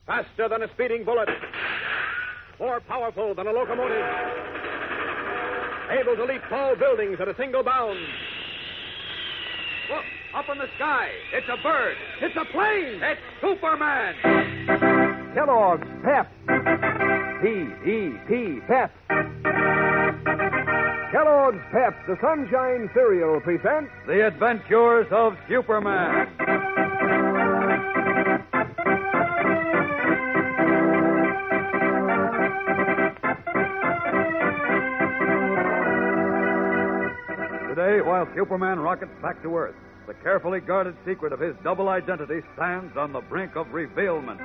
Faster than a speeding bullet. More powerful than a locomotive. Able to leap tall buildings at a single bound. Look, up in the sky. It's a bird. It's a plane. It's Superman. Kellogg's Pep. P-E-P, Pep. Kellogg's Pep, the Sunshine Cereal, presents The Adventures of Superman. Today, while Superman rockets back to Earth, the carefully guarded secret of his double identity stands on the brink of revealment.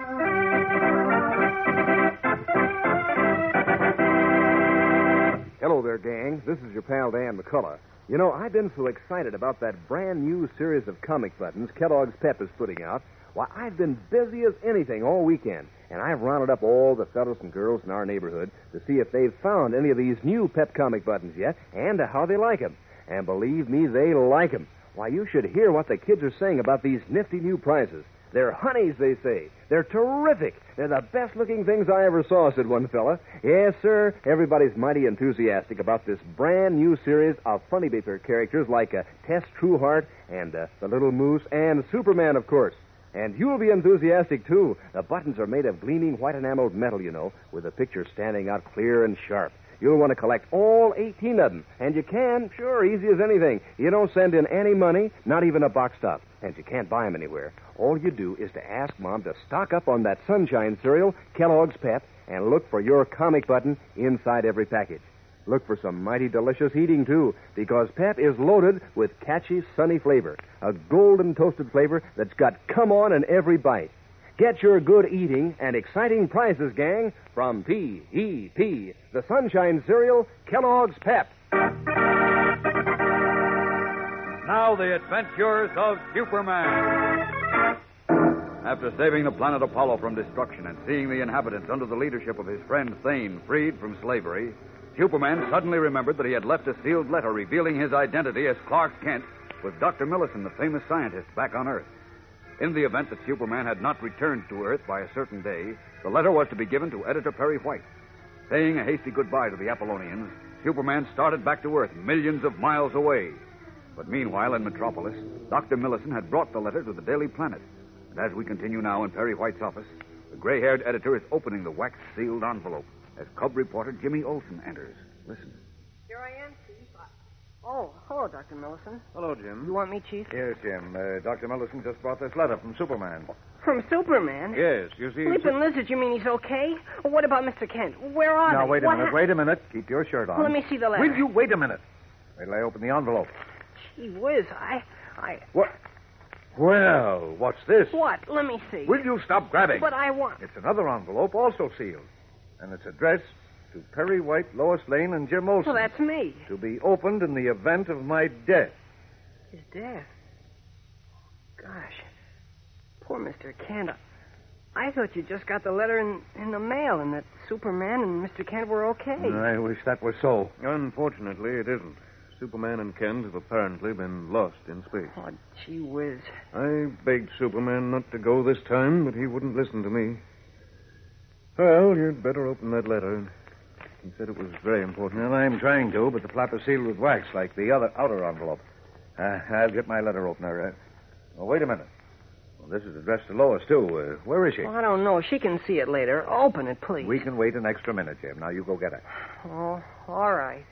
Hello there, gang. This is your pal Dan McCullough. You know, I've been so excited about that brand new series of comic buttons Kellogg's Pep is putting out. Why, I've been busy as anything all weekend, and I've rounded up all the fellows and girls in our neighborhood to see if they've found any of these new Pep comic buttons yet and how they like them. And believe me, they like them. Why, you should hear what the kids are saying about these nifty new prizes. They're honeys, they say. They're terrific. They're the best-looking things I ever saw, said one fella. Yes, sir, everybody's mighty enthusiastic about this brand-new series of funny paper characters like Tess Trueheart and the Little Moose and Superman, of course. And you'll be enthusiastic, too. The buttons are made of gleaming white enameled metal, you know, with the picture standing out clear and sharp. You'll want to collect all 18 of them. And you can, sure, easy as anything. You don't send in any money, not even a box top. And you can't buy them anywhere. All you do is to ask Mom to stock up on that Sunshine cereal, Kellogg's Pep, and look for your comic button inside every package. Look for some mighty delicious eating, too, because Pep is loaded with catchy, sunny flavor. A golden toasted flavor that's got come on in every bite. Get your good eating and exciting prizes, gang, from P.E.P., the Sunshine Cereal, Kellogg's Pep. Now, the adventures of Superman. After saving the planet Apollo from destruction and seeing the inhabitants under the leadership of his friend Thane freed from slavery, Superman suddenly remembered that he had left a sealed letter revealing his identity as Clark Kent with Dr. Millison, the famous scientist, back on Earth. In the event that Superman had not returned to Earth by a certain day, the letter was to be given to Editor Perry White. Saying a hasty goodbye to the Apollonians, Superman started back to Earth millions of miles away. But meanwhile, in Metropolis, Dr. Millison had brought the letter to the Daily Planet. And as we continue now in Perry White's office, the gray-haired editor is opening the wax-sealed envelope as cub reporter Jimmy Olsen enters. Listen. Here I am, Chief. Oh, hello, Dr. Millison. Hello, Jim. You want me, Chief? Yes, Jim. Dr. Millison just brought this letter from Superman. From Superman? Yes, you see... Sleeping Lizard, you mean he's okay? Well, what about Mr. Kent? Where are Now, they? wait a minute. Wait a minute. Keep your shirt on. Well, let me see the letter. Will you wait a minute? Wait till I open the envelope. Gee whiz, What? Well, what's this? What? Let me see. Will you stop grabbing? But I want... It's another envelope, also sealed. And it's addressed to Perry White, Lois Lane, and Jim Olsen. Well, that's me. To be opened in the event of my death. His death? Gosh. Poor Mr. Kent. I thought you just got the letter in the mail and that Superman and Mr. Kent were okay. I wish that was so. Unfortunately, it isn't. Superman and Kent have apparently been lost in space. Oh, gee whiz. I begged Superman not to go this time, but he wouldn't listen to me. Well, you'd better open that letter. He said it was very important. Well, I'm trying to, but the flap is sealed with wax like the other outer envelope. I'll get my letter opener. Oh, wait a minute. Well, this is addressed to Lois, too. Where is she? Well, I don't know. She can see it later. Open it, please. We can wait an extra minute, Jim. Now, you go get her. Oh, all right.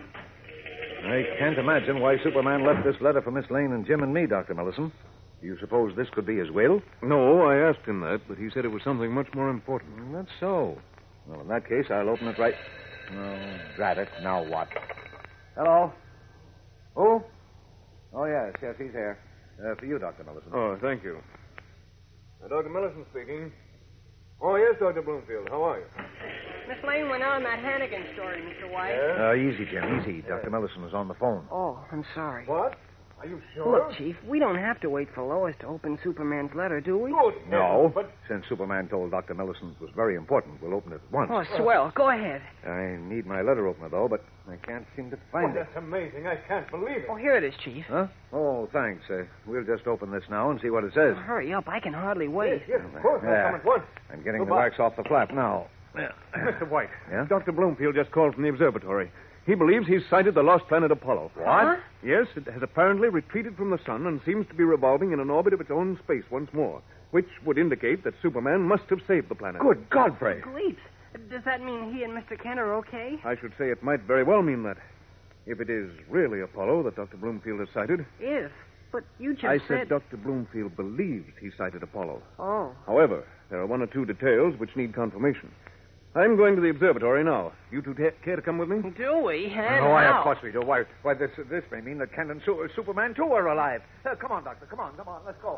I can't imagine why Superman left this letter for Miss Lane and Jim and me, Dr. Millison. Do you suppose this could be his will? No, I asked him that, but he said it was something much more important. That's so. Well, in that case, I'll open it right... Oh, drat it. Now what? Hello? Who? Oh, yes, he's here. For you, Dr. Millison. Oh, thank you. Dr. Millison speaking. Oh, yes, Dr. Bloomfield. How are you? Miss Lane went out in that Hannigan story, Mr. White. Easy, Jim, easy. Dr. Millison is on the phone. Oh, I'm sorry. What? Are you sure? Look, Chief, we don't have to wait for Lois to open Superman's letter, do we? Good. No, But since Superman told Dr. Millicent it was very important, we'll open it at once. Oh, swell. Go ahead. I need my letter opener, though, but I can't seem to find it. that's amazing. I can't believe it. Oh, here it is, Chief. Huh? Oh, thanks. We'll just open this now and see what it says. Oh, hurry up. I can hardly wait. Yes, of course. Yeah. I'll come at once. I'm getting the Goodbye. wax off the flap now. Mr. White. Yeah? Dr. Bloomfield just called from the observatory. He believes he's sighted the lost planet Apollo. What? Yes, it has apparently retreated from the sun and seems to be revolving in an orbit of its own space once more, which would indicate that Superman must have saved the planet. Good Godfrey. Bleeps. Does that mean he and Mr. Kent are okay? I should say it might very well mean that. If it is really Apollo that Dr. Bloomfield has sighted. If. But you just I said... said Dr. Bloomfield believes he sighted Apollo. Oh. However, there are one or two details which need confirmation. I'm going to the observatory now. You two care to come with me? Do we? And Oh, how? of course we do. Why, this may mean that Kent and Superman, too, are alive. Come on, Doctor. Come on. Let's go.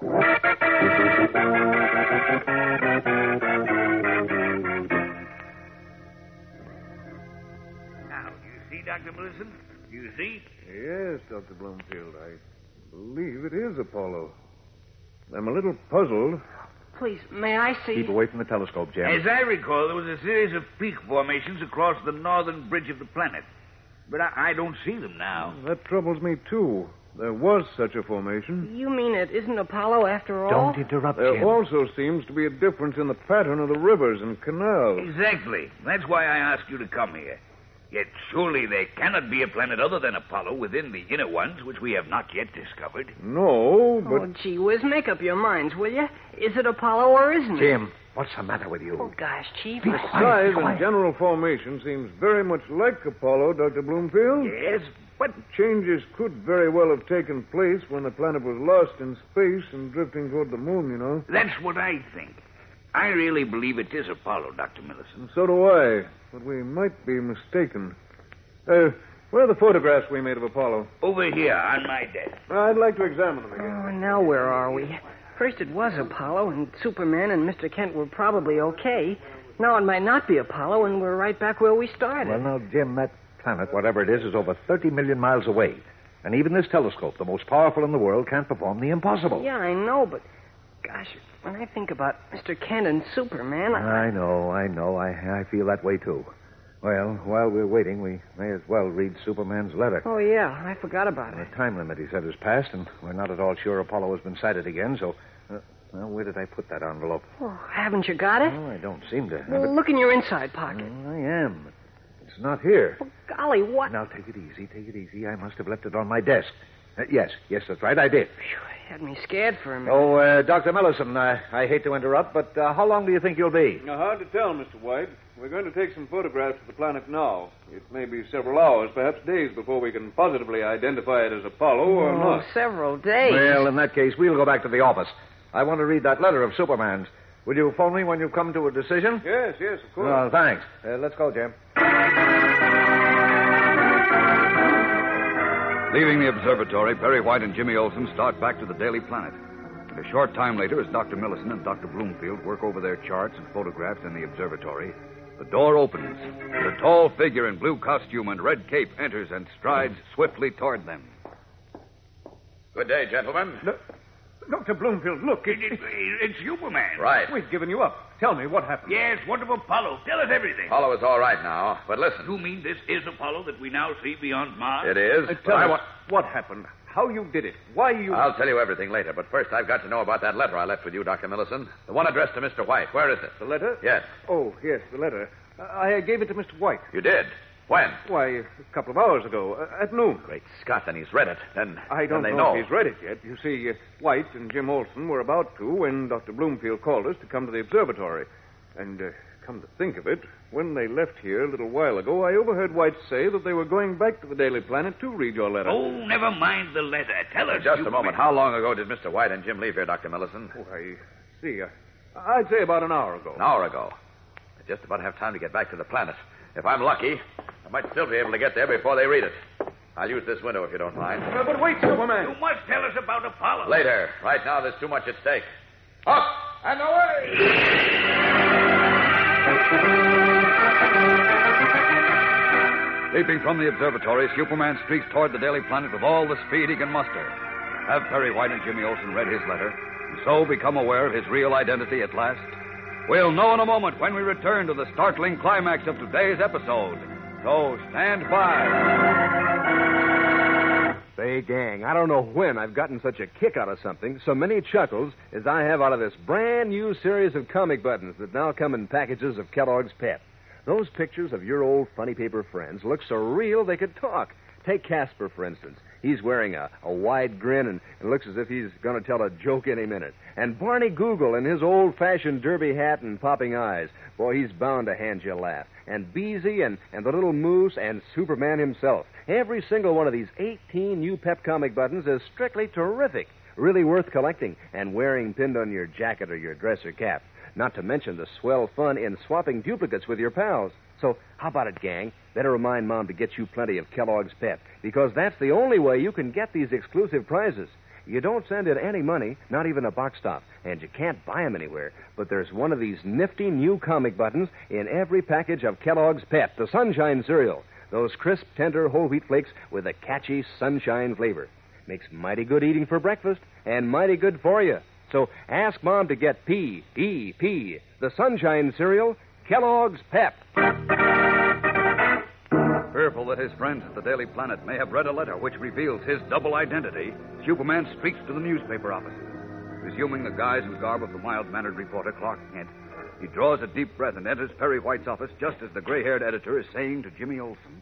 Now, do you see, Dr. Millicent? Do you see? Yes, Dr. Bloomfield. I believe it is Apollo. I'm a little puzzled. Please, may I see... Keep away from the telescope, Jim. As I recall, there was a series of peak formations across the northern bridge of the planet. But I don't see them now. That troubles me, too. There was such a formation. You mean it isn't Apollo after all? Don't interrupt, There Jim. also seems to be a difference in the pattern of the rivers and canals. Exactly. That's why I asked you to come here. Yet surely there cannot be a planet other than Apollo within the inner ones, which we have not yet discovered. No, but Oh, gee whiz, make up your minds, will you? Is it Apollo or isn't it? Jim, what's the matter with you? Oh, gosh, Chief. Be the quiet. size and general formation seems very much like Apollo, Dr. Bloomfield. Yes, but Changes could very well have taken place when the planet was lost in space and drifting toward the moon, you know. that's what I think. I really believe it is Apollo, Dr. Millicent. And so do I, but we might be mistaken. Where are the photographs we made of Apollo? Over here on my desk. I'd like to examine them again. Oh, now where are we? First it was Apollo, and Superman and Mr. Kent were probably okay. Now it might not be Apollo, and we're right back where we started. Well, now, Jim, that planet, whatever it is over 30 million miles away. And even this telescope, the most powerful in the world, can't perform the impossible. Yeah, I know, but... Gosh, when I think about Mr. Kent and Superman, I know. I feel that way, too. Well, while we're waiting, we may as well read Superman's letter. Oh, yeah, I forgot about it. The time limit, he said, has passed, and we're not at all sure Apollo has been sighted again, so... well, where did I put that envelope? Oh, haven't you got it? Oh, I don't seem to have Well, it. look in your inside pocket. Oh, I am. It's not here. Oh, golly, what? Now, take it easy. I must have left it on my desk. Yes, that's right, I did. Phew, had me scared for a minute. Oh, Dr. Millicent, I hate to interrupt, but how long do you think you'll be? Hard to tell, Mr. White. We're going to take some photographs of the planet now. It may be several hours, perhaps days, before we can positively identify it as Apollo or Oh, not. several days. Well, in that case, we'll go back to the office. I want to read that letter of Superman's. Will you phone me when you come to a decision? Yes, of course. Oh, thanks. Let's go, Jim. Leaving the observatory, Perry White and Jimmy Olsen start back to the Daily Planet. And a short time later, as Dr. Millicent and Dr. Bloomfield work over their charts and photographs in the observatory, the door opens, and a tall figure in blue costume and red cape enters and strides swiftly toward them. Good day, gentlemen. Dr. Bloomfield, look. It's Superman. Right. We've given you up. Tell me what happened. Yes, what of Apollo? Tell us everything. Apollo is all right now, but listen. You mean this is Apollo that we now see beyond Mars? It is. but Tell I us want... what happened, how you did it, why you... I'll tell you everything later, but first I've got to know about that letter I left with you, Dr. Millicent. The one addressed to Mr. White. Where is it? The letter? Yes. Oh, yes, the letter. I gave it to Mr. White. You did? When? Why, a couple of hours ago, at noon. Great Scott, then he's read it. Then I don't then they know if he's read it yet. You see, White and Jim Olsen were about to when Dr. Bloomfield called us to come to the observatory. And come to think of it, when they left here a little while ago, I overheard White say that they were going back to the Daily Planet to read your letter. Oh, never mind the letter. Tell us. Just a moment. How long ago did Mr. White and Jim leave here, Dr. Millicent? Oh, I see. I'd say about an hour ago. An hour ago. I just about have time to get back to the planet. If I'm lucky, I might still be able to get there before they read it. I'll use this window if you don't mind. But wait, Superman. You must tell us about Apollo. Later. Right now, there's too much at stake. Up and away! Leaping from the observatory, Superman streaks toward the Daily Planet with all the speed he can muster. Have Perry White and Jimmy Olsen read his letter, and so become aware of his real identity at last? We'll know in a moment when we return to the startling climax of today's episode. So stand by. Say, gang, I don't know when I've gotten such a kick out of something, so many chuckles, as I have out of this brand new series of comic buttons that now come in packages of Kellogg's Pep. Those pictures of your old funny paper friends look so real they could talk. Take Casper, for instance. He's wearing a wide grin and looks as if he's going to tell a joke any minute. And Barney Google in his old-fashioned derby hat and popping eyes. Boy, he's bound to hand you a laugh. And Beezy and the little moose and Superman himself. Every single one of these 18 new Pep comic buttons is strictly terrific. Really worth collecting and wearing pinned on your jacket or your dress or cap. Not to mention the swell fun in swapping duplicates with your pals. So, how about it, gang? Better remind Mom to get you plenty of Kellogg's Pep, because that's the only way you can get these exclusive prizes. You don't send in any money, not even a box top, and you can't buy them anywhere. But there's one of these nifty new comic buttons in every package of Kellogg's Pep, the Sunshine cereal. Those crisp, tender whole wheat flakes with a catchy sunshine flavor. Makes mighty good eating for breakfast and mighty good for you. So ask Mom to get P-E-P, the Sunshine cereal, Kellogg's Pep. Fearful that his friends at the Daily Planet may have read a letter which reveals his double identity, Superman streaks to the newspaper offices. Resuming the guise and garb of the mild-mannered reporter, Clark Kent, he draws a deep breath and enters Perry White's office just as the gray-haired editor is saying to Jimmy Olsen,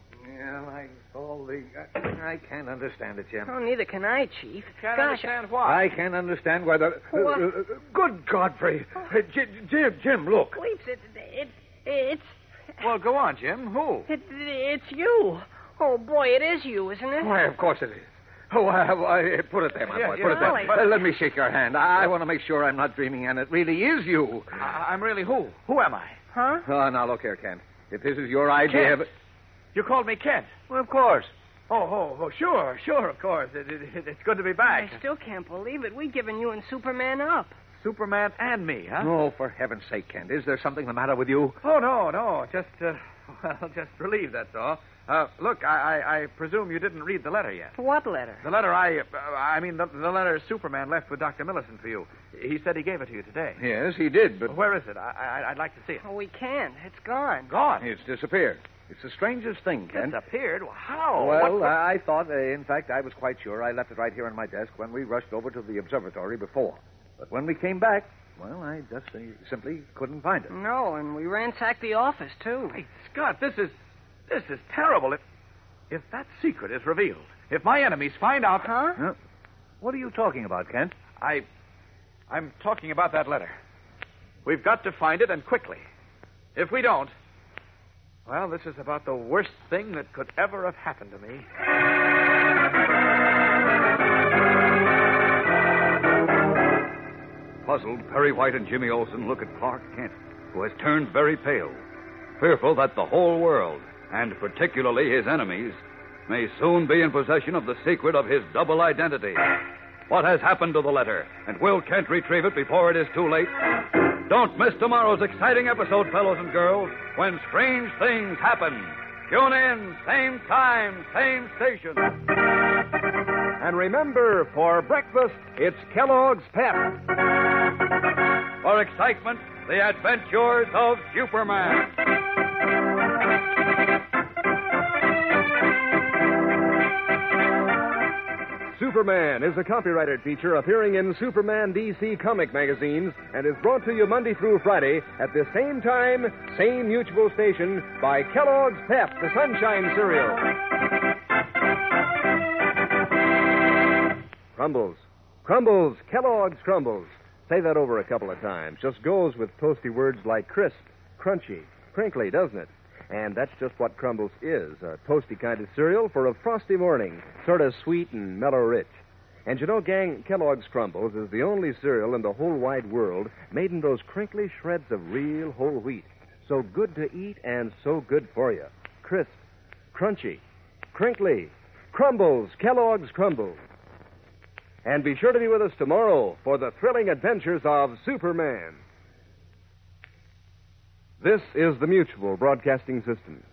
I can't understand it, Jim. Oh, neither can I, Chief. Can't Gosh, understand why. I can't understand why the... What? Good Godfrey. Jim, look. Bleeps, it's... Well, go on, Jim. Who? It's you. Oh, boy, it is you, isn't it? Why, of course it is. Oh, I put it there, my boy. Put it Golly. there. Let me shake your hand. I want to make sure I'm not dreaming, and it really is you. I'm really who? Who am I? Huh? Oh, now, look here, Kent. If this is your idea... Kent. You called me Kent. Well, of course. Oh, sure, of course. It's good to be back. I still can't believe it. We've given you and Superman up. Superman and me, huh? Oh, for heaven's sake, Kent. Is there something the matter with you? Oh, no. Just relieved, that's all. Look, I presume you didn't read the letter yet. What letter? The letter the letter Superman left with Dr. Millicent for you. He said he gave it to you today. Yes, he did, but... Where is it? I'd like to see it. Oh, we can't. It's gone. Gone. It's disappeared. It's the strangest thing, Kent. Disappeared? Well, how? Well, I thought, in fact, I was quite sure I left it right here on my desk when we rushed over to the observatory before. But when we came back, well, I just simply couldn't find it. No, and we ransacked the office, too. Hey, Scott, this is terrible. If that secret is revealed, if my enemies find out... Huh? What are you talking about, Kent? I'm talking about that letter. We've got to find it, and quickly. If we don't, well, this is about the worst thing that could ever have happened to me. Puzzled, Perry White and Jimmy Olsen look at Clark Kent, who has turned very pale, fearful that the whole world, and particularly his enemies, may soon be in possession of the secret of his double identity. What has happened to the letter, and will Kent retrieve it before it is too late? Don't miss tomorrow's exciting episode, fellows and girls, when strange things happen. Tune in, same time, same station. And remember, for breakfast, it's Kellogg's Pep. For excitement, the adventures of Superman. Superman is a copyrighted feature appearing in Superman DC comic magazines and is brought to you Monday through Friday at the same time, same mutual station by Kellogg's Pep, the Sunshine cereal. Crumbles, Kellogg's Crumbles. Say that over a couple of times. Just goes with toasty words like crisp, crunchy, crinkly, doesn't it? And that's just what Crumbles is, a toasty kind of cereal for a frosty morning, sort of sweet and mellow-rich. And you know, gang, Kellogg's Crumbles is the only cereal in the whole wide world made in those crinkly shreds of real whole wheat. So good to eat and so good for you. Crisp, crunchy, crinkly. Crumbles, Kellogg's Crumbles. And be sure to be with us tomorrow for the thrilling adventures of Superman. This is the Mutual Broadcasting System.